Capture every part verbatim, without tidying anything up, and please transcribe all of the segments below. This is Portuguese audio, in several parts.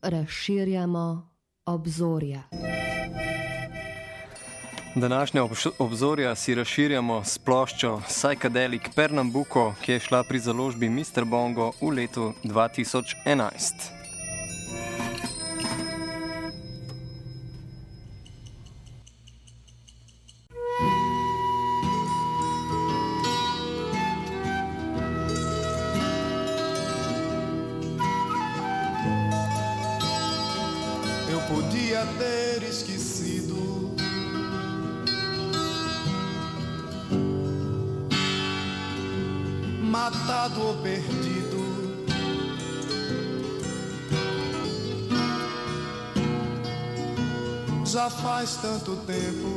razširjamo obzorja. Današnja obzorja si razširjamo s ploščo Psychedelic Pernambuco, ki je šla pri založbi mister Bongo v letu dva tisoč enajst. Eu podia ter esquecido matado ou perdido já faz tanto tempo,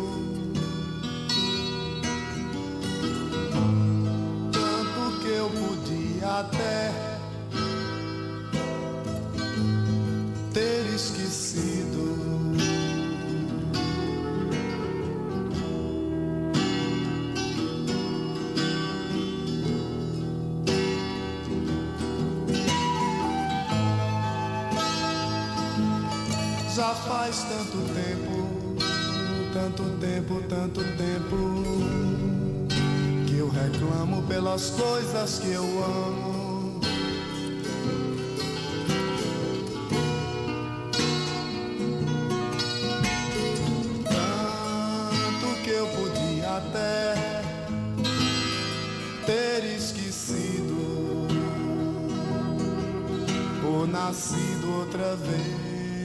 tanto que eu podia até ter esquecido. Já faz tanto tempo, tanto tempo, tanto tempo, que eu reclamo pelas coisas que eu amo. Tanto que eu podia até ter esquecido ou nascido outra vez.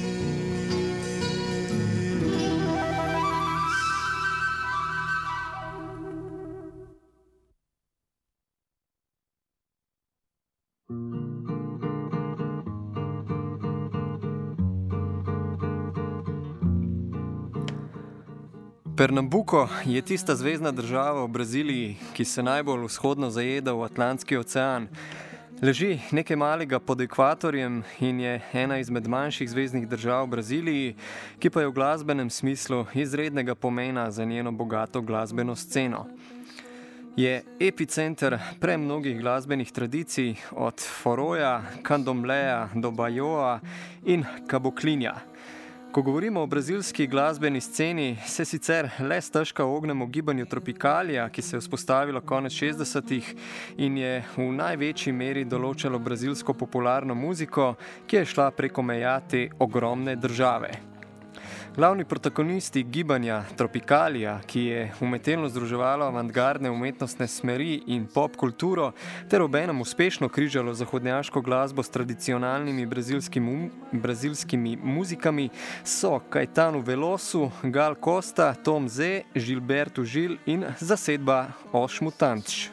Pernambuco je tista zvezna država v Braziliji, ki se najbolj vzhodno zajeda v Atlantski ocean. Leži nekaj malega pod ekvatorjem in je ena izmed manjših zveznih držav v Braziliji, ki pa je v glasbenem smislu izrednega pomena za njeno bogato glasbeno sceno. Je epicenter premnogih glasbenih tradicij od foroja, kandombleja do bajoa in kaboklinja. Ko govorimo o brazilski glasbeni sceni, se sicer le stežka ognemo gibanju tropikalija, ki se je vzpostavilo konec šestdesetih in je v največji meri določalo brazilsko popularno muziko, ki je šla preko meja te ogromne države. Glavni protagonisti gibanja tropikalija, ki je umetelno združevalo avantgardne umetnostne smeri in pop kulturo, ter obenem uspešno križalo zahodnjaško glasbo s tradicionalnimi brazilskimi, brazilskimi muzikami, so Caetano Veloso, Gal Costa, Tom Zé, Gilberto Gil in zasedba Os Mutantes.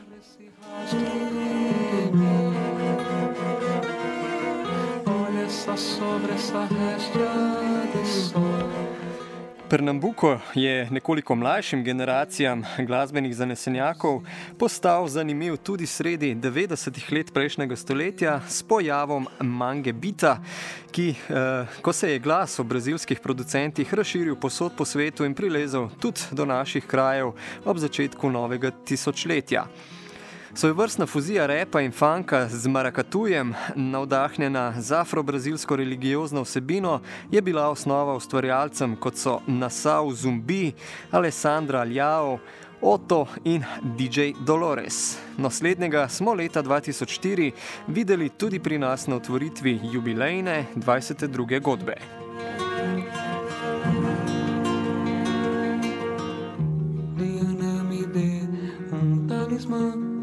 Olha só sobre essa réstia de sol. Pernambuco je nekoliko mlajšim generacijam glasbenih zanesenjakov postal zanimiv tudi sredi devetdesetih let prejšnjega stoletja s pojavom mange beata, ki, eh, ko se je glas o brazilskih producentih razširil povsod po svetu in prilezel tudi do naših krajev ob začetku novega tisočletja. Svojevrstna fuzija repa in funka z marakatujem, navdahnjena z afro-brazilsko religiozno vsebino, je bila osnova ustvarjalcem, kot so Nassau Zumbi, Alessandra Aljao, Otto in D J Dolores. Naslednjega smo leta dva tisoč štiri videli tudi pri nas na otvoritvi jubilejne dvajsete druge godbe. Diana mi dê um talismã.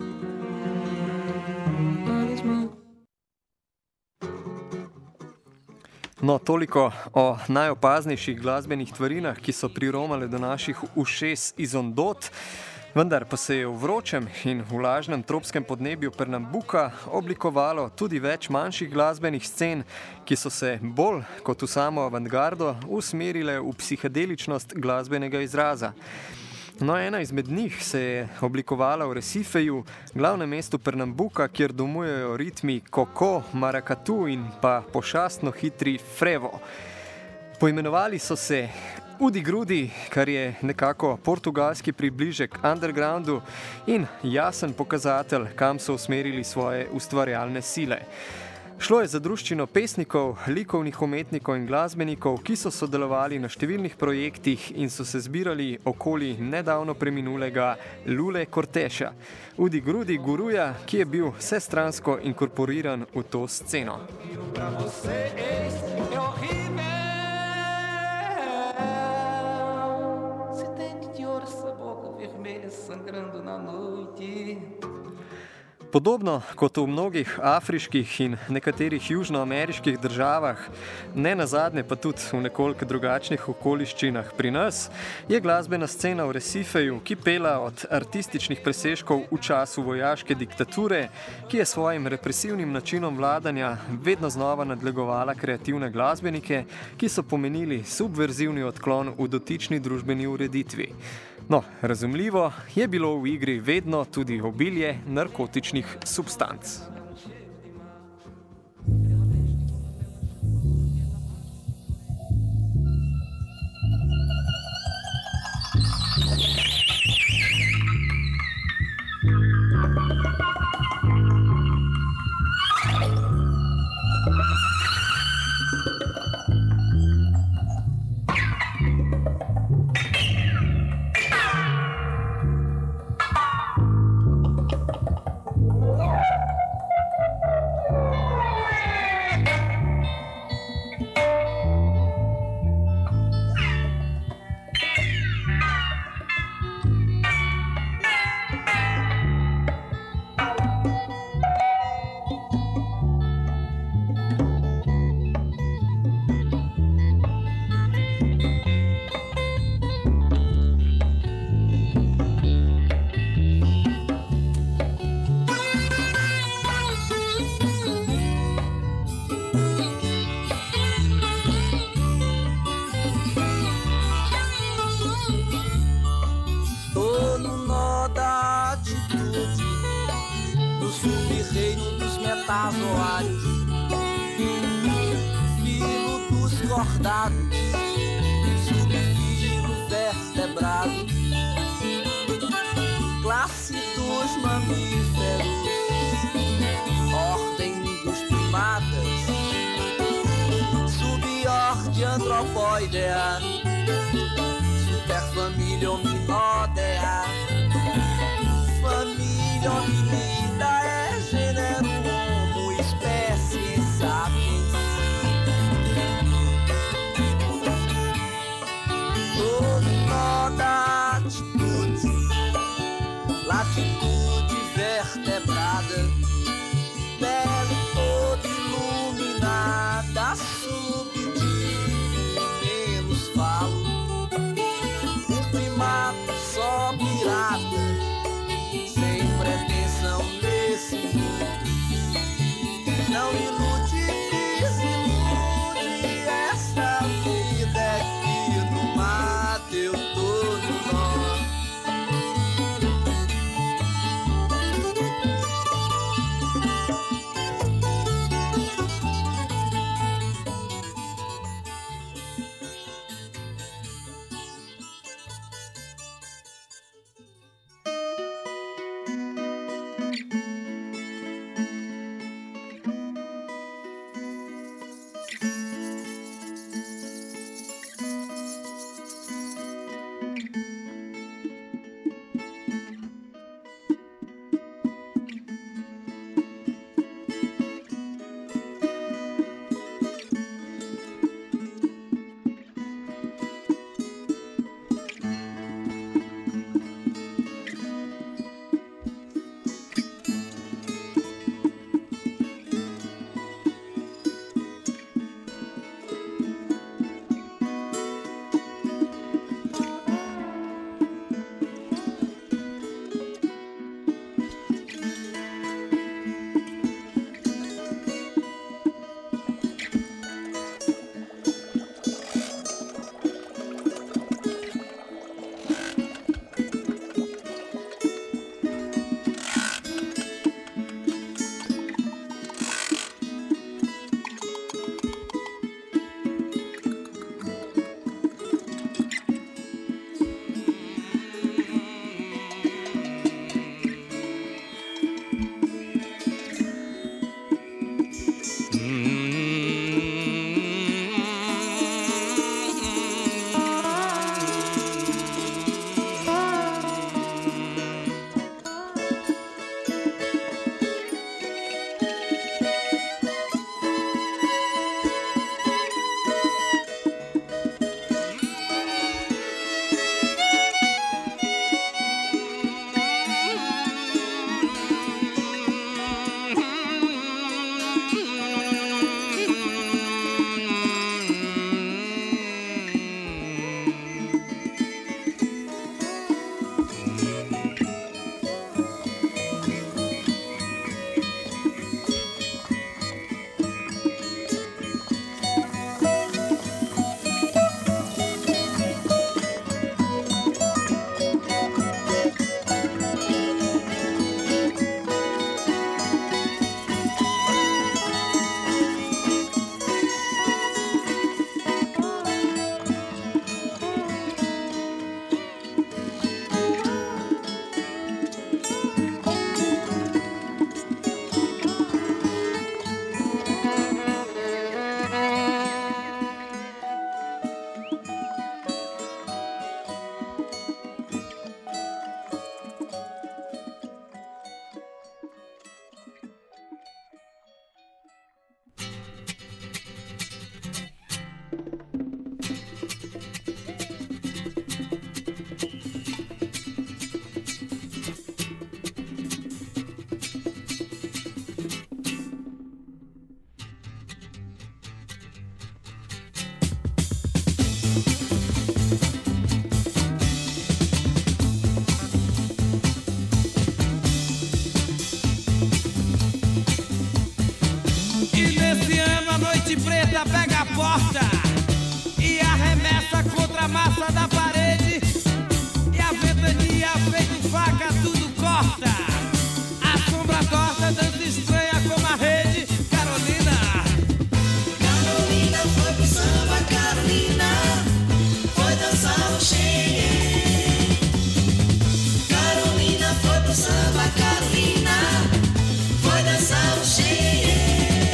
No, toliko o najopaznejših glasbenih tvarinah, ki so priromale do naših ušes iz ondot, vendar pa se je v vročem in vlažnem tropskem podnebju Pernambuca oblikovalo tudi več manjših glasbenih scen, ki so se bolj kot v samo avantgardo usmerile v psihedeličnost glasbenega izraza. No, ena izmed njih se je oblikovala v Recifeju, glavnem mestu Pernambuca, kjer domujejo ritmi koko, marakatu in pa pošastno hitri frevo. Poimenovali so se Udi Grudi, kar je nekako portugalski približek undergroundu in jasen pokazatelj, kam so usmerili svoje ustvarjalne sile. Šlo je za druščino pesnikov, likovnih umetnikov in glasbenikov, ki so sodelovali na številnih projektih in so se zbirali okoli nedavno preminulega Lule Corteša, Udi Grudi Guruja, ki je bil vsestransko inkorporiran v to sceno. Podobno kot v mnogih afriških in nekaterih južnoameriških državah, ne nazadnje pa tudi v nekoliko drugačnih okoliščinah pri nas, je glasbena scena v Resifeju kipela od artističnih presežkov v času vojaške diktature, ki je svojim represivnim načinom vladanja vedno znova nadlegovala kreativne glasbenike, ki so pomenili subverzivni odklon v dotični družbeni ureditvi. No, razumljivo je bilo v igri vedno tudi obilje narkotičnih substanc. Tavoares, filo dos cordados, subfilo vertebrado, classe dos mamíferos, ordem dos primatas, subordem antropóidea, superfamília hominódea, família hominida é gênero. Sapiens. Todo nó da atitude, latitude vertebrada, pele toda iluminada, subdivido menos falo, um primata só pirata, sem pretensão nesse mundo. Não ilude, desilude, essa vida é que no mato eu tô no nó. capeta pega a porta e arremessa contra a massa da parede, e a ventania feito faca tudo corta. A sombra torta dança estranha como a rede. Carolina, Carolina foi pro samba, Carolina foi dançar o xenhen. Carolina foi pro samba, Carolina foi dançar o xenhen.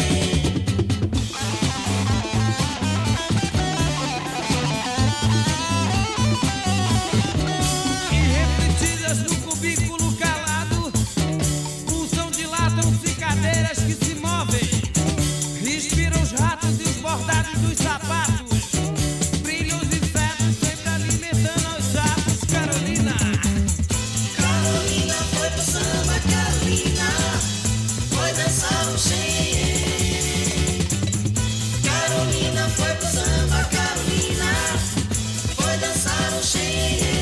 e refletidas no cubículo calado, pulsam, dilatam-se cadeiras que se movem, respiram os ratos e os bordados dos sapatos, brilham os insetos sempre alimentando aos sapos. Carolina, Carolina foi pro samba, Carolina foi dançar o xenhen. Carolina foi pro samba, Carolina foi dançar o xenhen.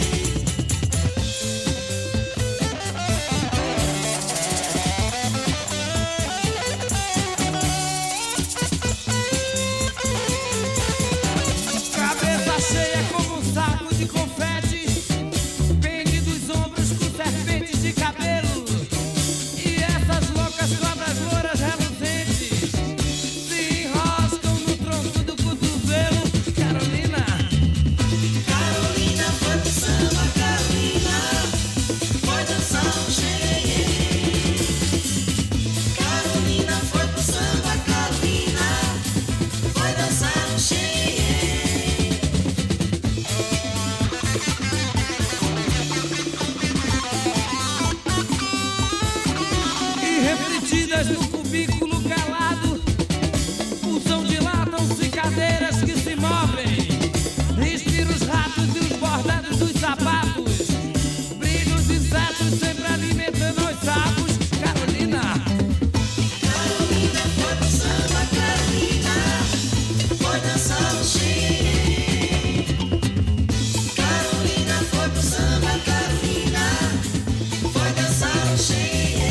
cabeça cheia como um saco de confete, pende dos ombros com serpentes de cabelo, e essas loucas cobras louras reluzentes se enroscam no tronco do cotovelo. Carolina, Carolina foi pro samba, Carolina foi dançar o xenhen. Carolina foi pro samba, Carolina foi dançar o xenhen. e refletidas no cubículo calado, pulsam, dilatam-se cadeiras que se movem, respiram os ratos e os bordados dos sapatos, brilham os insetos sempre alimentando os sapos. Carolina, Carolina foi pro samba, Carolina foi dançar o xenhen. Carolina foi pro samba, Carolina foi dançar o xenhen.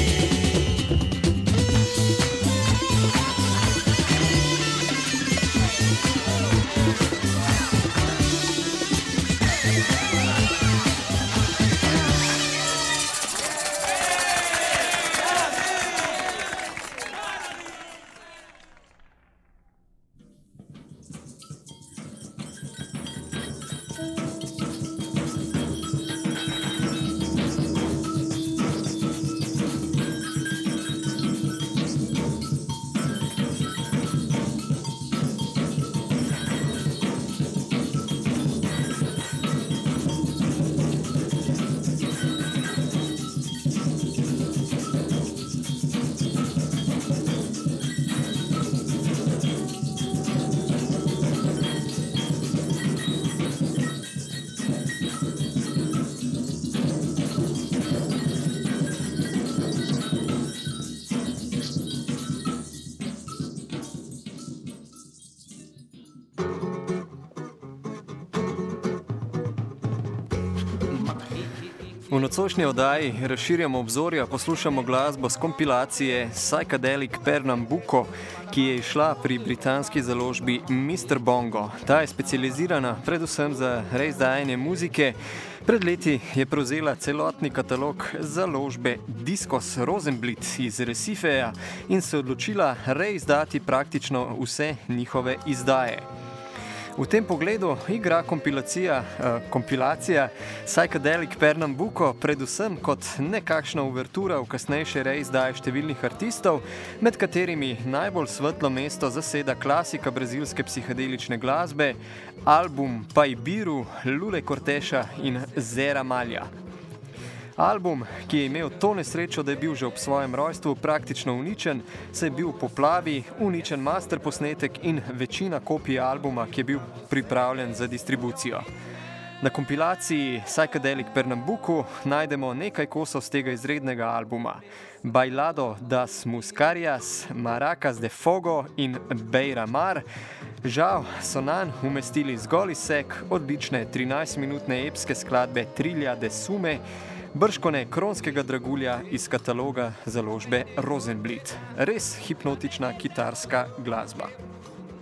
V nocojšnji oddaji razširjamo obzorja, poslušamo glasbo z kompilacije Psychedelic Pernambuco, ki je izšla pri britanski založbi mister Bongo. Ta je specializirana predvsem za reizdajanje muzike. Pred leti je prevzela celotni katalog založbe Discos Rosenblit iz Recifeja in se odločila reizdati praktično vse njihove izdaje. V tem pogledu igra kompilacija, eh, kompilacija Psychedelic Pernambuco predvsem kot nekakšna uvertura v kasnejše reizdaje številnih artistov, med katerimi najbolj svetlo mesto zaseda klasika brazilske psihedelične glasbe, album Paibiru, Lule Corteša in Zera Malha. Album, ki je imel to nesrečo, da je bil že ob svojem rojstvu praktično uničen, se je bil v poplavi, uničen master posnetek in večina kopij albuma, ki je bil pripravljen za distribucijo. Na kompilaciji Psychedelic Pernambuco najdemo nekaj kosov z tega izrednega albuma. Bailado das Muscarias, Maracas de Fogo in Beira Mar. Žal so nanj umestili zgolj izsek odlične trinajstminutne epske skladbe Trilha de Sume, bržkone kronskega dragulja iz kataloga založbe Rosenblit. Res hipnotična kitarska glasba.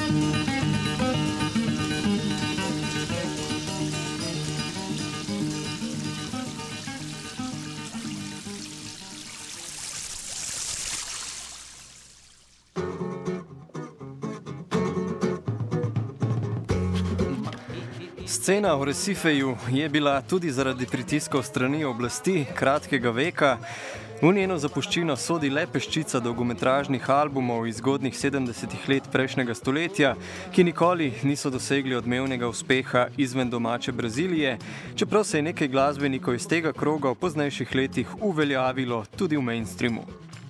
Scena v Resifeju je bila tudi zaradi pritiskov strani oblasti kratkega veka. V njeno zapuščino sodi le peščica dolgometražnih albumov iz zgodnjih sedemdesetih let prejšnjega stoletja, ki nikoli niso dosegli odmevnega uspeha izven domače Brazilije, čeprav se je nekaj glasbenikov iz tega kroga v poznejših letih uveljavilo tudi v mainstreamu.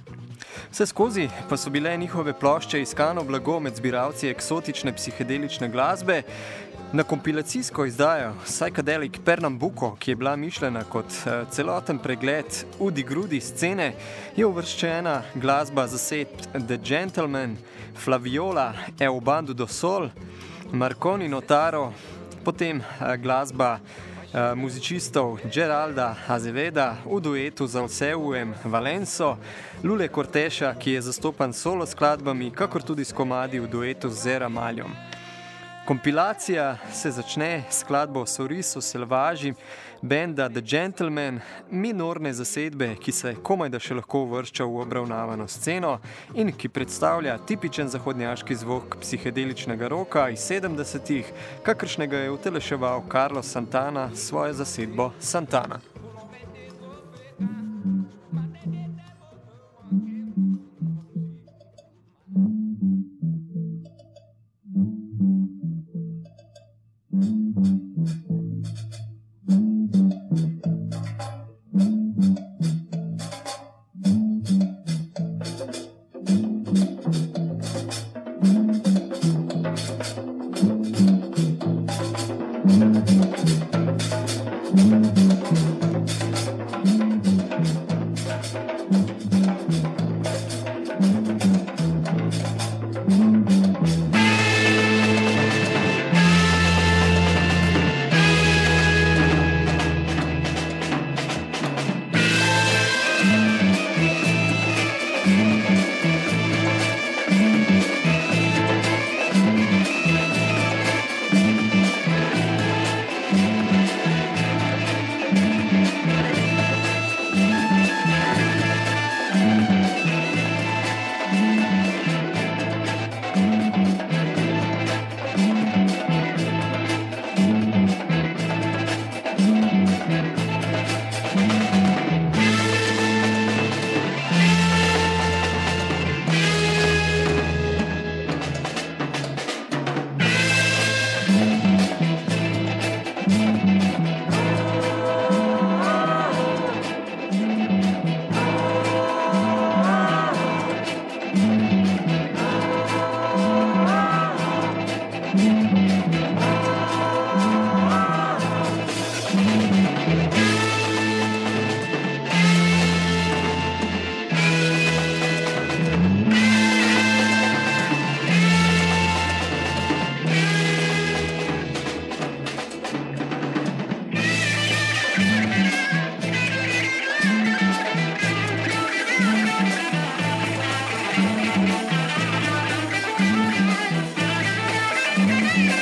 Vse skozi pa so bile njihove plošče iskano blago med zbiralci eksotične psihedelične glasbe. Na kompilacijsko izdajo Psychedelic Pernambuco, ki je bila mišljena kot celoten pregled udi-grudi scene, je uvrščena glasba zasedb The Gentleman, Flaviola e o Bando do Sol, Marconi Notaro, potem glasba muzičistov Geralda Azeveda v duetu z Alceuem Valenso, Lule Corteša, ki je zastopan solo skladbami, kakor tudi s komadi v duetu z Zera Maljom. Kompilacija se začne s skladbo Sorriso Selvaži benda The Gentleman, minorne zasedbe, ki se komaj da še lahko uvršča v obravnavano sceno in ki predstavlja tipičen zahodnjaški zvok psihedeličnega roka iz sedemdesetih, kakršnega je uteleševal Carlos Santana s svojo zasedbo Santana. Thank you.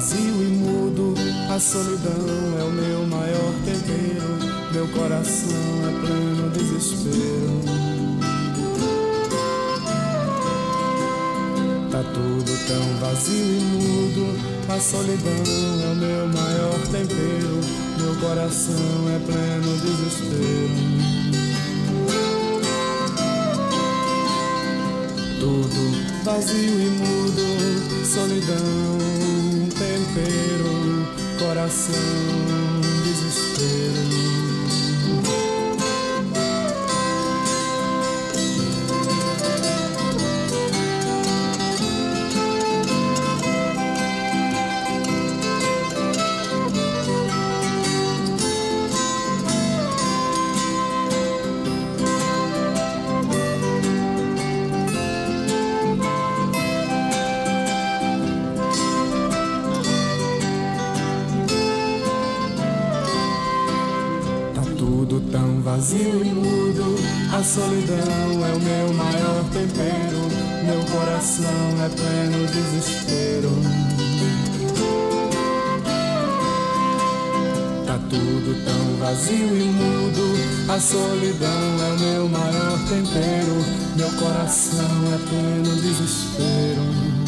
vazio e mudo, a solidão é o meu maior tempero, meu coração é pleno desespero. Tá tudo tão vazio e mudo, a solidão é o meu maior tempero, meu coração é pleno desespero. Tudo vazio e mudo, solidão, tempero, coração, desespero. Vazio e mudo, a solidão é o meu maior tempero, meu coração é pleno desespero. Tá tudo tão vazio e mudo, a solidão é o meu maior tempero, meu coração é pleno desespero.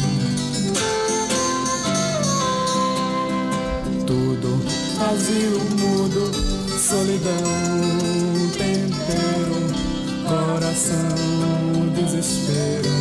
Tudo vazio, mudo, solidão, tempero, coração, desespero.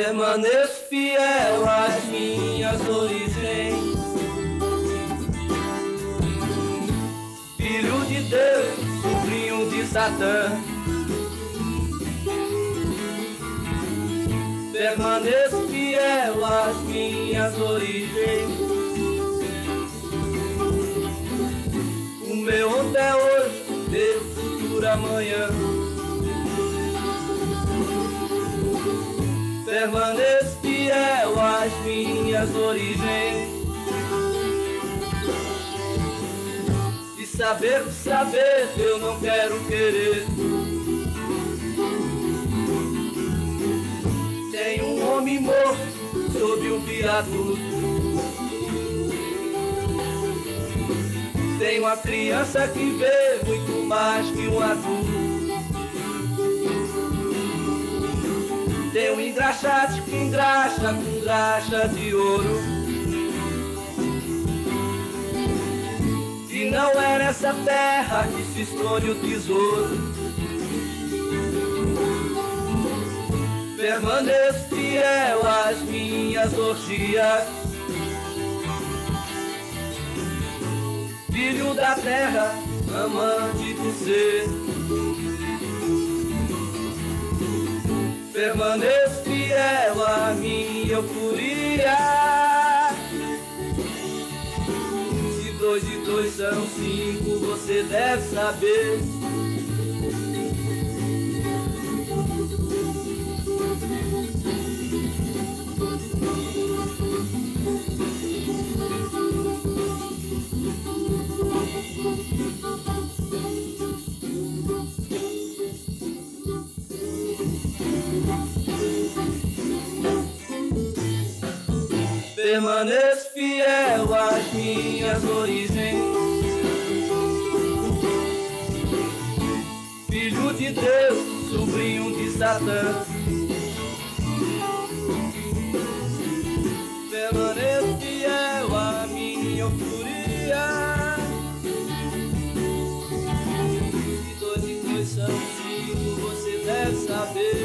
permaneço fiel às minhas origens. Filho de Deus, sobrinho de Satã. Permaneço fiel às minhas origens. O meu ontem é hoje, meu futuro amanhã. Permaneço fiel às minhas origens. E saber de saber, eu não quero querer. Tem um homem morto sob um viaduto. Tem uma criança que vê muito mais que um adulto. Tem um engraxate que engraxa com graxa de ouro. E não é nessa terra que se esconde o tesouro. Permaneço fiel às minhas orgias. Filho da terra, amante do ser. Permaneço fiel à minha euforia. Se dois e dois são cinco, você deve saber. Permaneço fiel às minhas origens. Filho de Deus, sobrinho de Satã. Permaneço fiel à minha euforia. Se dois e dois são cinco, você deve saber.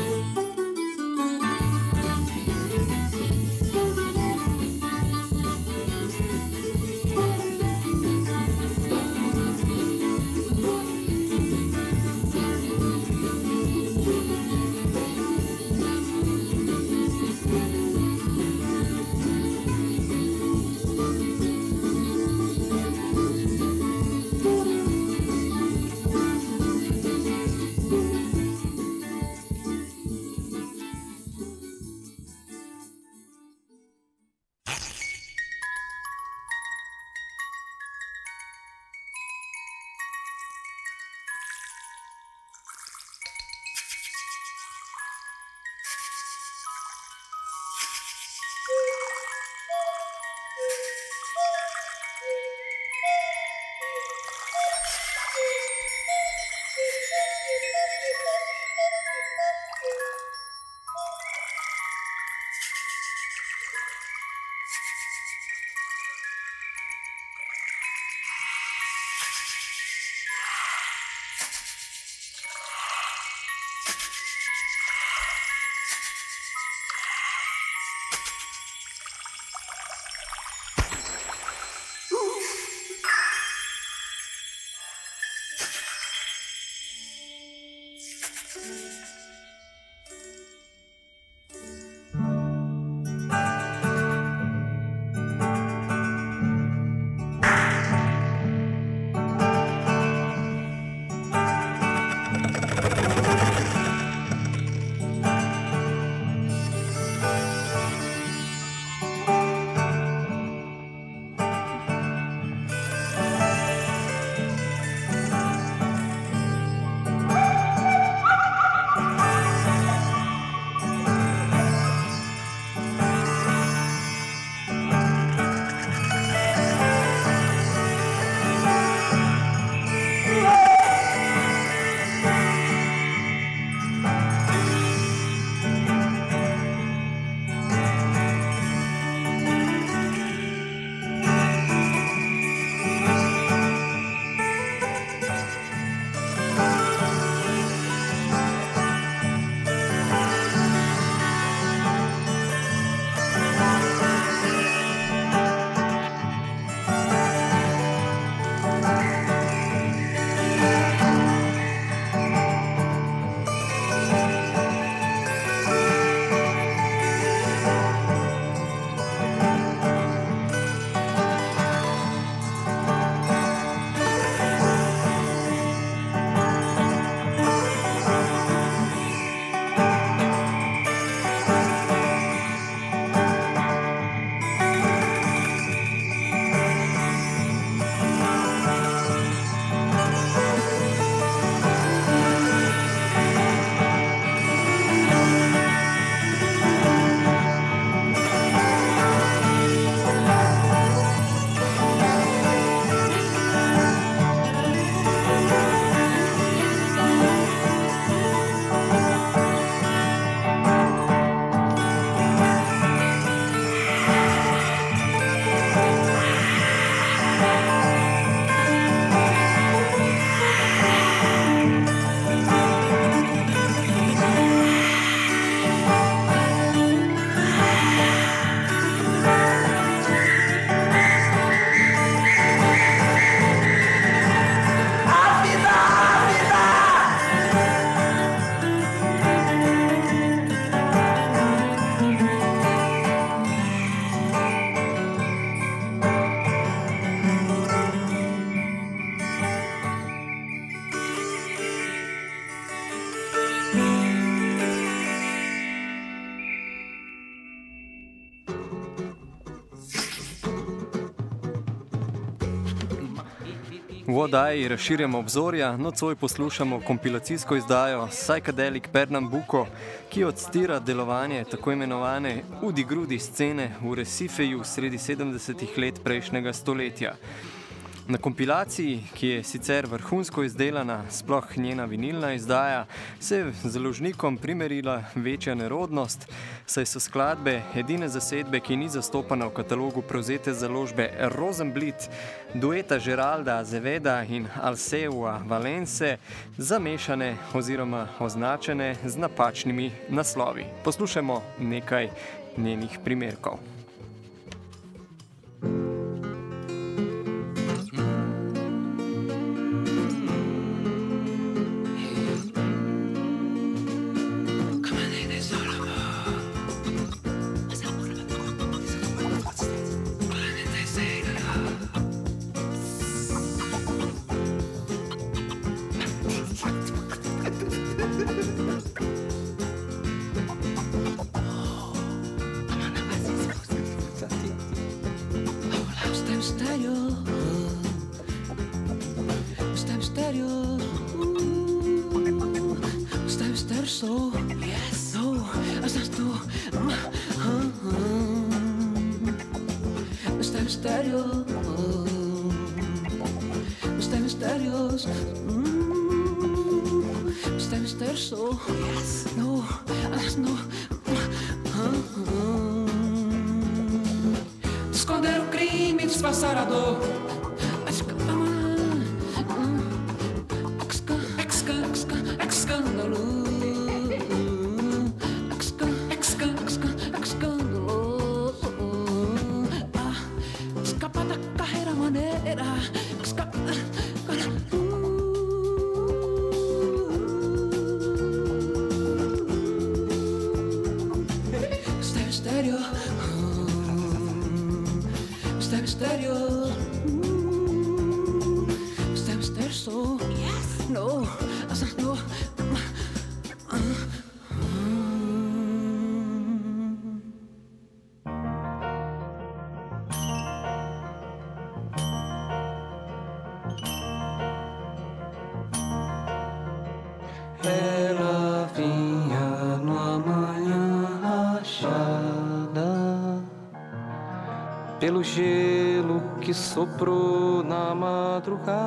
V oddaji razširjamo obzorja, nocoj poslušamo kompilacijsko izdajo Psychedelic Pernambuco, ki odstira delovanje tako imenovane udi-grudi scene v Recifeju sredi sedemdesetih let prejšnjega stoletja. Na kompilaciji, ki je sicer vrhunsko izdelana, sploh njena vinilna izdaja, se je založnikom primerila večja nerodnost, saj so skladbe edine zasedbe, ki ni zastopana v katalogu prevzete založbe Rosenblit, dueta Geralda Azeveda in Alceua Valence, zamešane oziroma označene z napačnimi naslovi. Poslušajmo nekaj njenih primerkov. Esconder o crime, disfarçar a dor. Ela vinha numa manhã rachada pelo gelo que soprou na madrugada,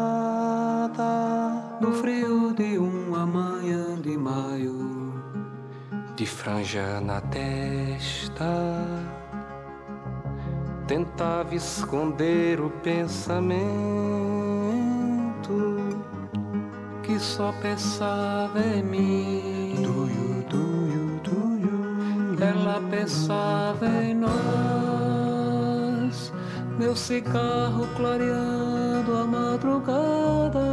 no frio de uma manhã de maio, de franja na testa, tentava esconder o pensamento que só pensava em mim. Do you, do you, do you. Ela pensava em nós, meu cigarro clareando a madrugada,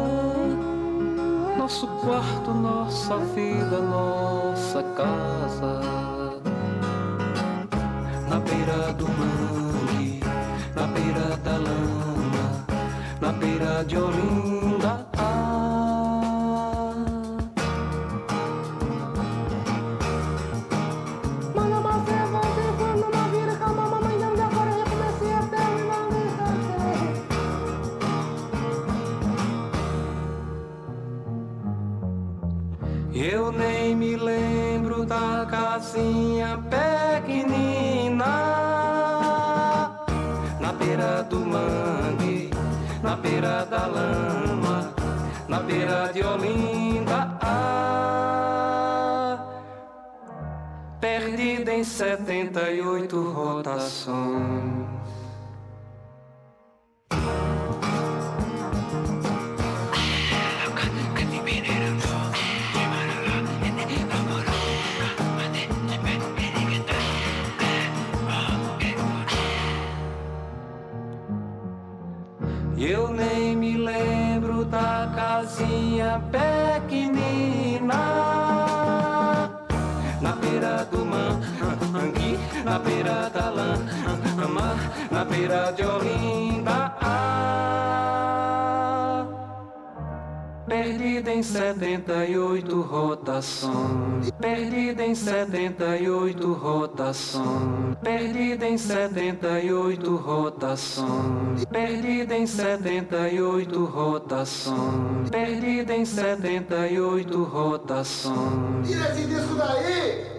nosso quarto, nossa vida, nossa casa, na beira do mangue, na beira da lama, na beira de Olinda. Eu nem me lembro da casinha pequenina, na beira do mangue, na beira da lama, na beira de Olinda, ah, perdida em setenta e oito rotações. Eu nem me lembro da casinha pequenina, na beira do mangue, na beira da lama, na beira de Olinda, ah, perdida Perdida em setenta e oito rotações, perdida em setenta e oito rotações, perdida em setenta e oito rotações, perdida em setenta e oito rotações, perdida em setenta e oito rotações. Tira esse disco daí!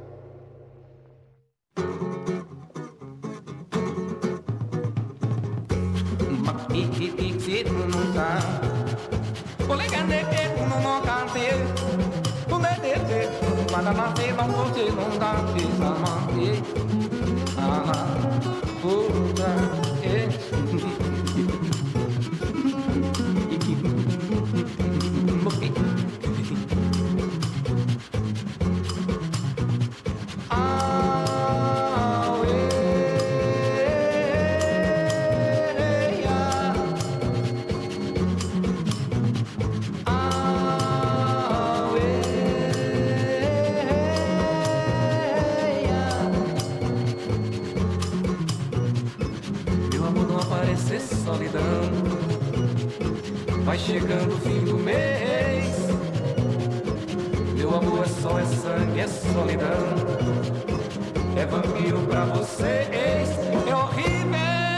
Vai chegando o fim do mês, meu amor é sol, é sangue, é solidão, é vampiro pra vocês, é horrível.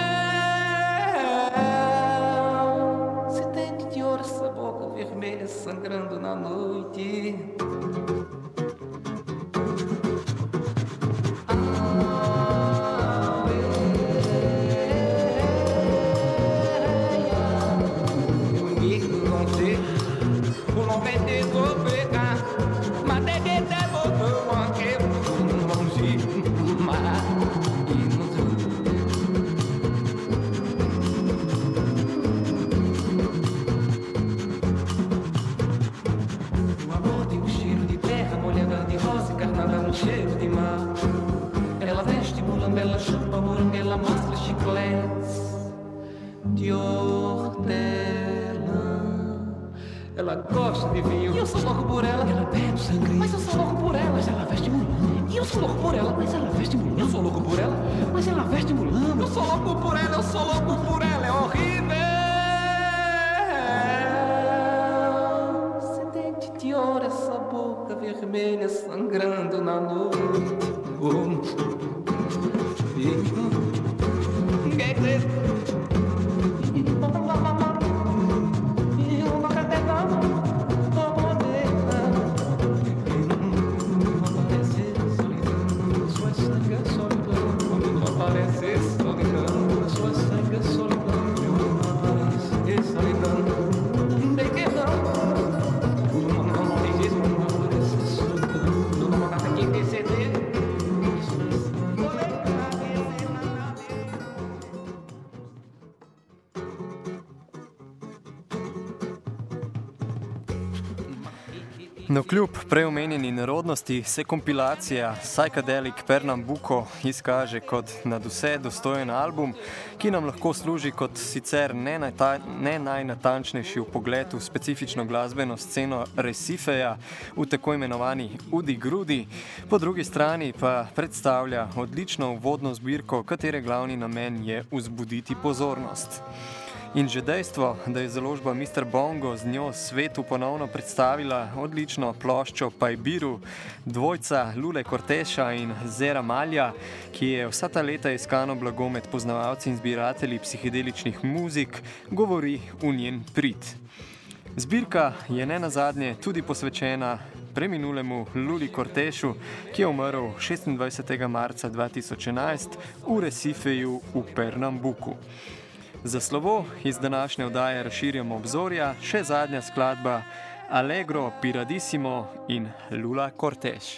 Se dente de ouro essa boca vermelha sangrando na noite. Cheiro de mar, ela veste mulamba, ela chupa morango, ela mostra chicletes de hortelã. Ela gosta de vinho e eu sou louco por ela. Ela bebe sangue, mas eu sou louco por ela. Mas ela veste mulamba e eu sou louco por ela. Mas ela veste mulamba, eu sou louco por ela. Mas ela veste mulamba, eu sou louco por ela. Eu sou louco por ela, é horrível. Sedente de ouro, essa boca vermelha sangrando na noite. No kljub preomenjeni nerodnosti se kompilacija Psychedelic Pernambuco izkaže kot nadvse dostojen album, ki nam lahko služi kot sicer ne, najta, ne najnatančnejši vpogled v specifično glasbeno sceno Recifeja v tako imenovani Udi Grudi, po drugi strani pa predstavlja odlično uvodno zbirko, katere glavni namen je vzbuditi pozornost. In že dejstvo, da je založba mister Bongo z njo svetu ponovno predstavila odlično ploščo Pajbiru, dvojca Lule Corteša in Zera Malja, ki je vsa ta leta iskano blago med poznavalci in zbiratelji psihedeličnih muzik, govori v njen prid. Zbirka je nenazadnje tudi posvečena preminulemu Luli Cortešu, ki je umrl šestindvajsetega marca dva tisoč enajst v Recifeju v Pernambuku. Za slovo iz današnje oddaje razširjamo obzorja še zadnja skladba Allegro Piradissimo in Lula Corteš.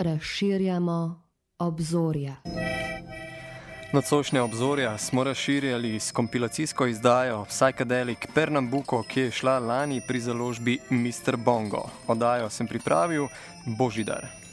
razširjamo obzorja. Nocojšnja obzorja smo razširjali s kompilacijsko izdajo Psychedelic Pernambuco, ki je šla lani pri založbi mister Bongo. Oddajo sem pripravil Božidar.